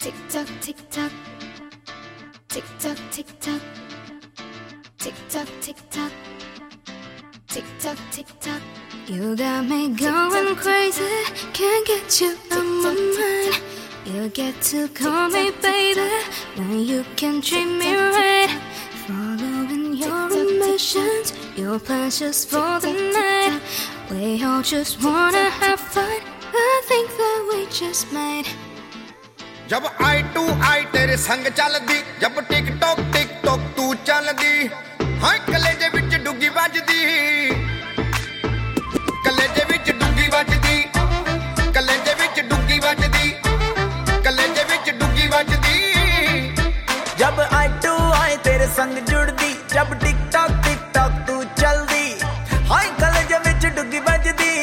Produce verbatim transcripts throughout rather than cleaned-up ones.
Tick tock, tick tock, tick tock, tick tock, tick tock, tick tock, tick tock, tick tock. You got me going crazy, can't get you out my mind. You get to call me baby when you can treat me right. Following your ambitions, your plans just for the night. We all just wanna have fun. I think that we just might. जब आई to आई तेरे संग चलदी, जब tick tock tick tock तू चलदी, हां कलेजे विच डुगी वजदी, कलेजे विच डुगी वजदी, कलेजे विच डुगी वजदी, कलेजे विच डुगी वजदी। जब आई टू आई तेरे संग जुड़दी, जब टिक टॉक टिक टॉक तू चलदी, हां कलेजे विच डुगी वजदी,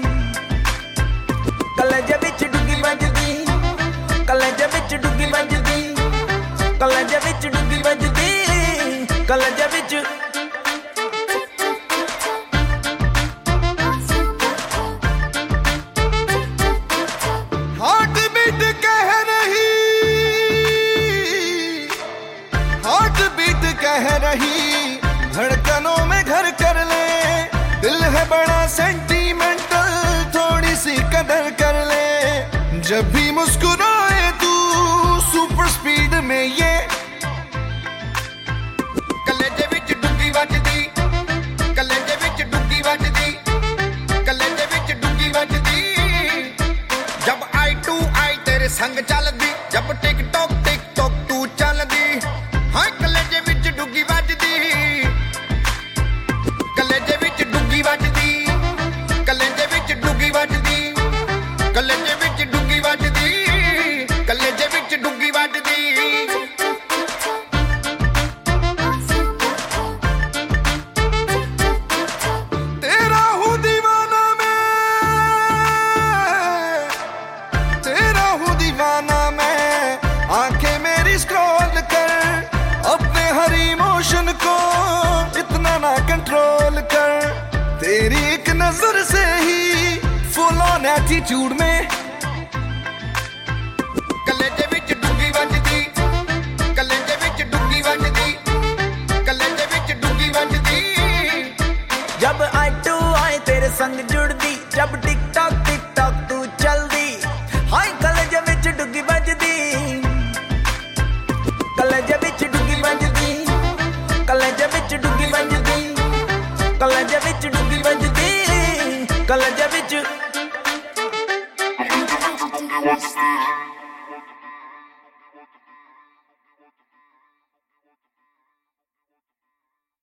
कलेजे विच डुगी वजदी, कलेजे विच डुगी वजदी, कलेजे विच डुगी वजदी, कलेजे विच। हार्ट बीट कह रही, हार्ट बीट कह रही, धड़कनों में घर कर ले, दिल है बड़ा सेंटीमेंटल, थोड़ी सी कदर कर ले। जब भी मुस्कुराए तू सुपर स्पीड में ये, कलेजे विच डुगी वजदी, कलेजे विच डुगी वजदी, कलेजे विच डुगी वजदी। जब आई टू आई तेरे संग चलदी, जब टिक टॉक टिक टॉक तू चलदी, हां कलेजे विच डुगी वजदी, कलेजे विच डुगी वजदी, कलेजे विच डुगी वजदी, कलेजे विच डुगी वजदी, कलेजे विच डुगी वजदी। तेरा हूँ दीवाना मैं, तेरा हूँ दीवाना मैं, आंखें मेरी स्क्रॉल कर, अपने हर इमोशन को इतना ना कंट्रोल कर। तेरी एक नजर से ही फुल ऑन एटीट्यूड में, कलेजे विच डुगी वजदी, कलेजे विच डुगी वजदी, कलेजे विच डुगी वजदी। जब आई टू आई तेरे संग जुड़दी, जब टिक टॉक टिक टॉक तू चलदी, हाय कलेजे विच डुगी वजदी, कलेजे विच डुगी वजदी, कलेजे विच डुगी वजदी, कलेजे विच डुगी वजदी, कलेजे विच। I don't know how to do this.